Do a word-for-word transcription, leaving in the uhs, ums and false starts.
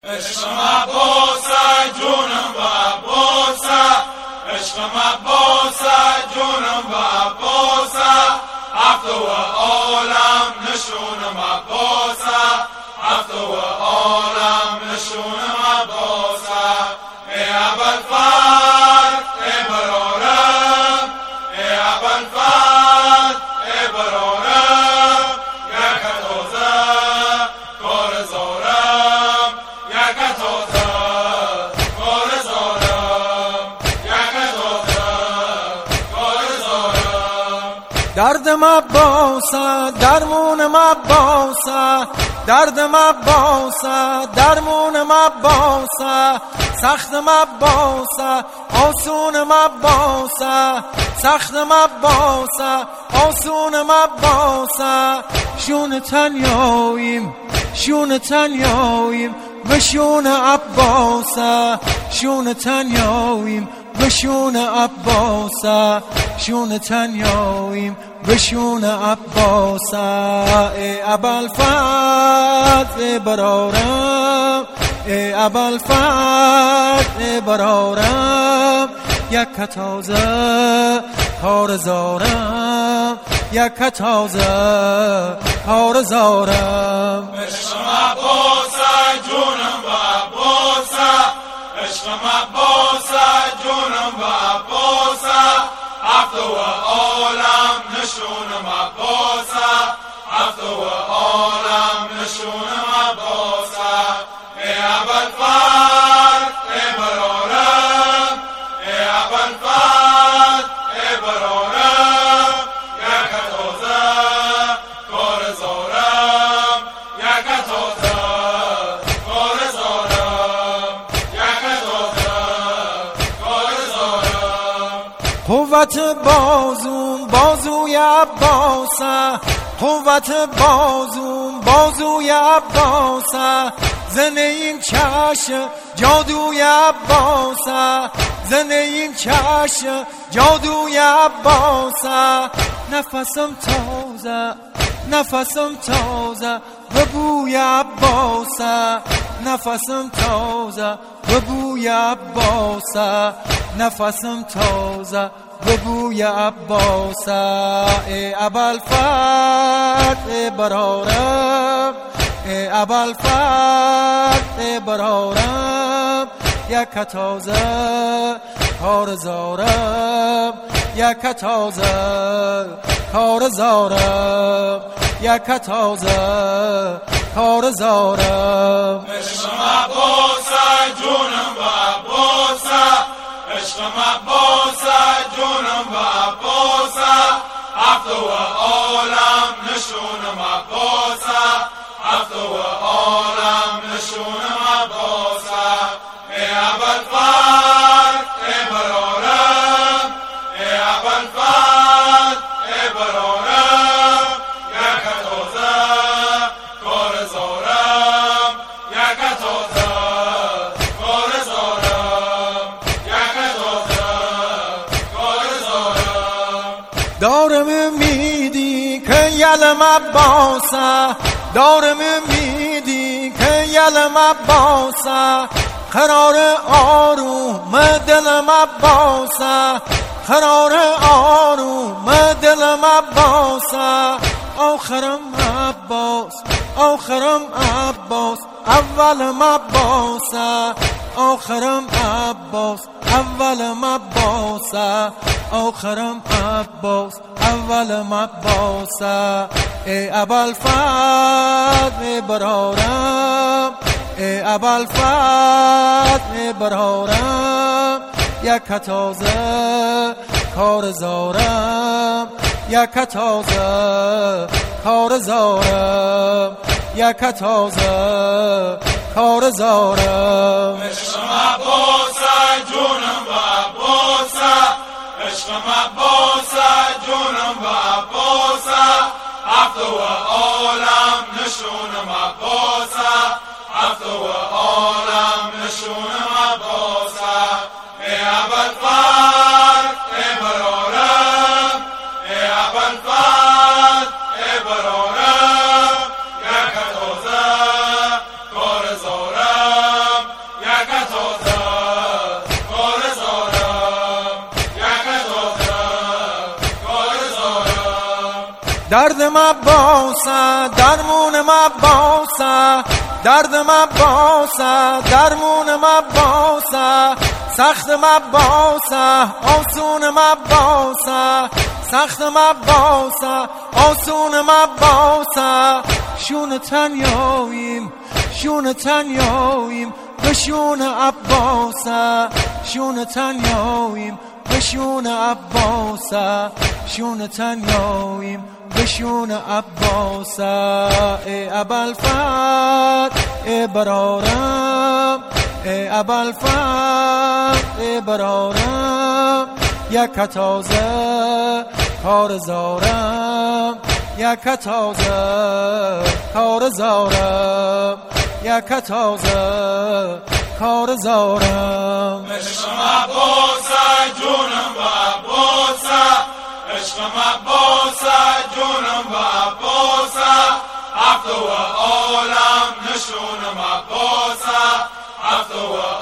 عشق عباسه جونم و عباسه، عشق عباسه جونم و عباسه، هفت و عالم نشونم عباسه، هفت و عالم نشونم عباسه. ای ابوالفتح ای برارم، ای ابوالفتح ای برارم، یک تازه کار زارم، یک تازه کار زارم، یک تازه کار زارم. دردم عباسه درمونم عباسه، دردم عباسه درمونم عباسه، سختم عباسه آسونم عباسه، سختم عباسه آسونم عباسه. شون تنیاییم شون تنیاییم بشون عباسه، شون تنیاییم بشون عباسه، شون تنیاییم بشون عباسه. ای ابوالفتح ای برارم، ای ابوالفتح ای برارم، یک تازه کار زارم، یک تازه کار زارم. عشق عباسه جونم و عباسه، عشق عباسه جونم و عباسه، هفت و عالم نشونم عباسه، هفت و عالم نشونم عباسه. ای ابوالفتح ای برارم، ای ابوالفتح ای برارم، یک تازه کار زارم، یک تازه کار زارم، یک تازه کار زارم. قوت بازوم بازوی عباسه، قوت بازوم بازوی عباسه، زنه این چشم جادوی عباسه، زنه این چشم جادوی عباسه. نفسم تازه نفسم تازه به بوی عباسه، نفسم تازه به بوی عباسه، نفسم تازه به بوی عباسه. ای ابوالفتح ای برارم، ای ابوالفتح ای برارم، یک تازه کار زارم، یک تازه کار زارم، یک تازه کار زارم. عشق عباسه جونم و عباسه، عشق عباسه جونم و عباسه، هفت و عالم نشونم عباسه، هفت و عالم نشونم عباسه. ای ابوالفتح ای برارم، ای ابوالفتح ای برارم، یک تازه کار زارم، یک تازه کار زارم، یک تازه کار زارم. دارم امیدی که یلم عباسه، دارم امیدی که یلم عباسه، قرار آروم دلم عباسه، قرار آروم دلم عباسه. آخرم عباس آخرم عباس اولم عباسه، آخرم عباس اولم عباسه، آخرم عباس اولم عباسه. ای ابوالفتح ای برارم، ای ابوالفتح ای برارم، یک تازه کار زارم، یک تازه کار زارم، یک تازه کار زارم. عشق عباسه جونم و عباسه، عشق عباسه جونم و عباسه، هفت و عالم نشونم عباسه، هفت و عالم نشونم عباسه. ای ابوالفتح ای برارم، ای ابوالفتح ای برارم، یک تازه کار زارم، درد مباسه درمون مباسه درد مباسه درمون مباسه سخت مباسه آسون مباسه سخت مباسه آسون مباسه شون تنیاییم شون تنیاییم بشون عباسه شون تنیاییم بشون عباسه شون تنیاییم بشون عباسه ای ابوالفضل ای برارم ای ابوالفضل ای برارم یک تازه کار زارم یک تازه کار زارم یک تازه کار زارم عشق مباسه جونم و عباسه عشق مباسه جونم و عباسه عبد و عالم نشونم عباسه عبد و